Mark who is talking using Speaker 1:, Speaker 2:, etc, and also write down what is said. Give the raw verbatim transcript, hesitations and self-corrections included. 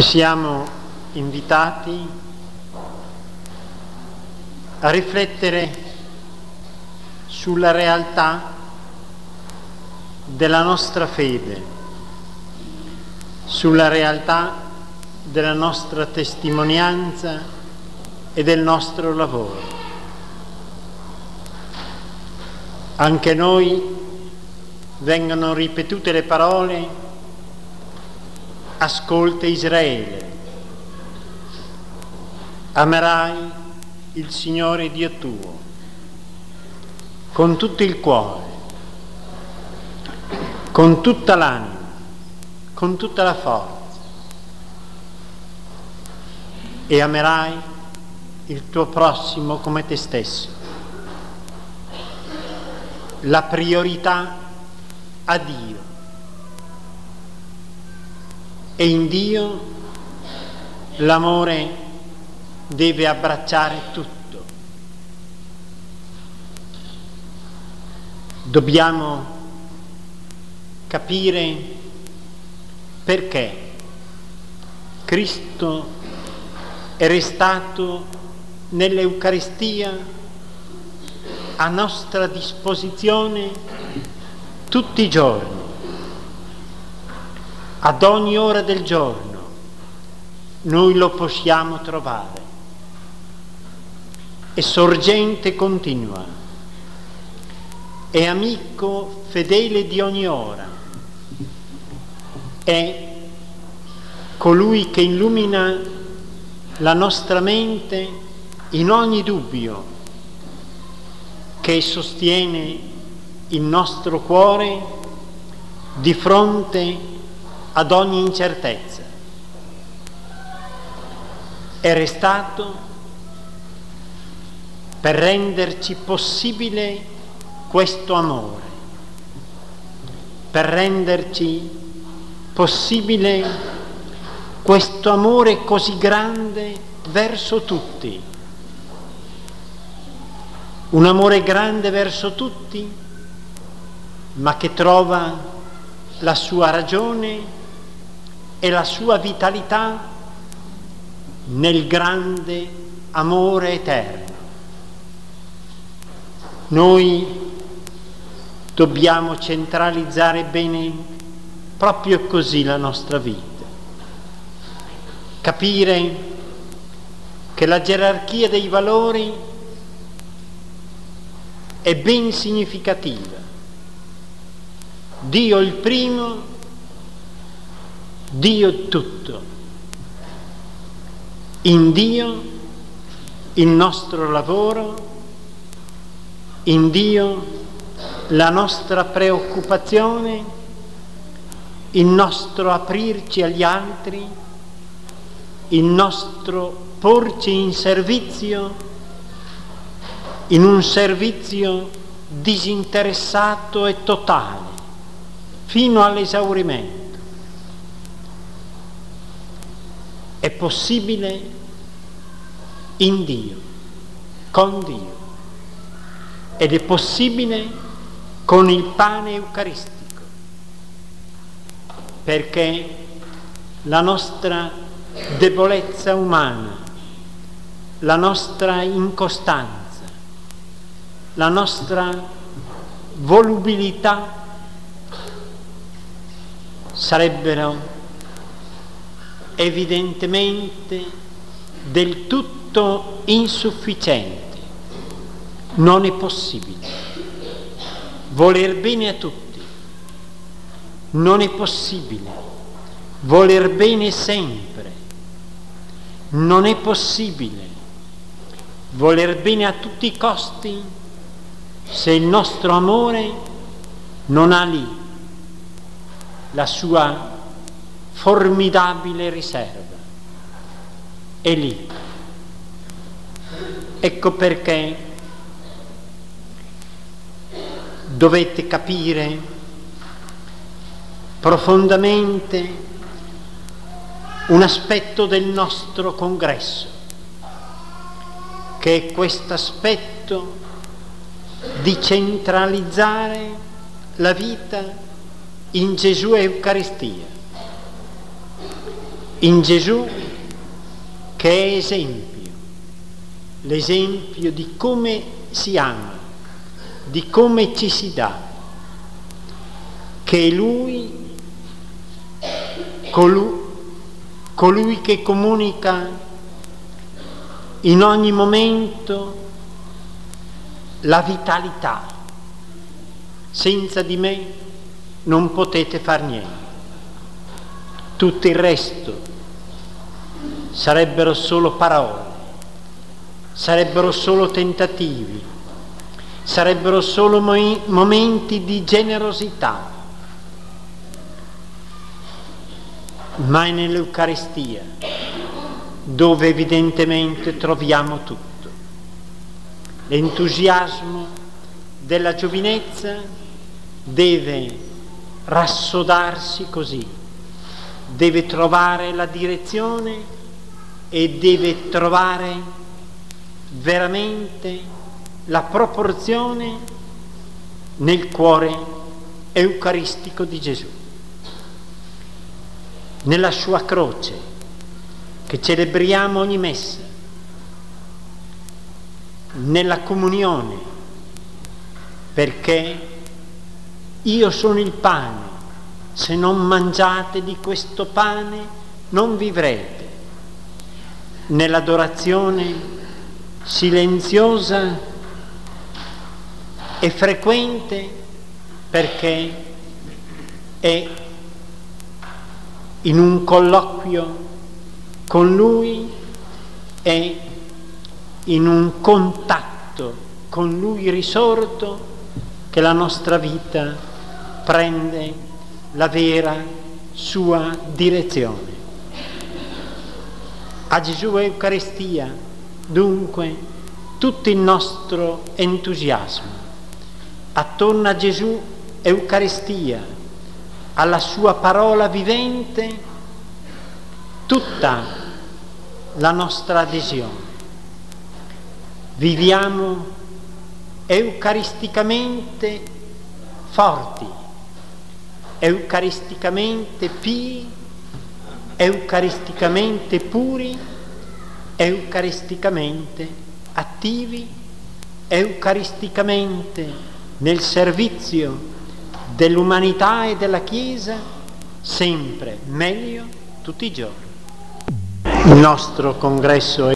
Speaker 1: Siamo invitati a riflettere sulla realtà della nostra fede, sulla realtà della nostra testimonianza e del nostro lavoro. Anche noi vengono ripetute le parole: ascolta Israele, amerai il Signore Dio tuo con tutto il cuore, con tutta l'anima, con tutta la forza, e amerai il tuo prossimo come te stesso. La priorità a Dio. E in Dio l'amore deve abbracciare tutto. Dobbiamo capire perché Cristo è restato nell'Eucaristia a nostra disposizione tutti i giorni. Ad ogni ora del giorno noi lo possiamo trovare. È sorgente continua, è amico fedele di ogni ora, è colui che illumina la nostra mente in ogni dubbio, che sostiene il nostro cuore di fronte ad ogni incertezza. È restato per renderci possibile questo amore, per renderci possibile questo amore così grande verso tutti. Un amore grande verso tutti, ma che trova la sua ragione e la sua vitalità nel grande amore eterno. Noi dobbiamo centralizzare bene proprio così la nostra vita, capire che la gerarchia dei valori è ben significativa. Dio il primo, Dio è tutto. In Dio il nostro lavoro, in Dio la nostra preoccupazione, il nostro aprirci agli altri, il nostro porci in servizio, in un servizio disinteressato e totale, fino all'esaurimento. È possibile in Dio, con Dio, ed è possibile con il pane eucaristico, perché la nostra debolezza umana, la nostra incostanza, la nostra volubilità sarebbero evidentemente del tutto insufficienti. Non è possibile voler bene a tutti, non è possibile voler bene sempre, non è possibile voler bene a tutti i costi se il nostro amore non ha lì la sua formidabile riserva. È lì. Ecco perché dovete capire profondamente un aspetto del nostro congresso, che è questo aspetto di centralizzare la vita in Gesù e Eucaristia. in Gesù che è esempio, l'esempio di come si ama, di come ci si dà, che è Lui, colui, colui che comunica in ogni momento la vitalità. Senza di me non potete far niente. Tutto il resto sarebbero solo parole, sarebbero solo tentativi, sarebbero solo mo- momenti di generosità. Ma è nell'Eucaristia dove evidentemente troviamo tutto. L'entusiasmo della giovinezza deve rassodarsi così, deve trovare la direzione e deve trovare veramente la proporzione nel cuore eucaristico di Gesù, nella sua croce che celebriamo ogni messa, nella comunione, perché io sono il pane, se non mangiate di questo pane non vivrete. Nell'adorazione silenziosa e frequente, perché è in un colloquio con Lui, è in un contatto con Lui risorto che la nostra vita prende la vera sua direzione. A Gesù e Eucaristia, dunque, tutto il nostro entusiasmo. Attorno a Gesù Eucaristia, alla sua parola vivente, tutta la nostra adesione. Viviamo eucaristicamente forti, eucaristicamente pii, eucaristicamente puri, eucaristicamente attivi, eucaristicamente nel servizio dell'umanità e della Chiesa, sempre meglio tutti i giorni. Il nostro congresso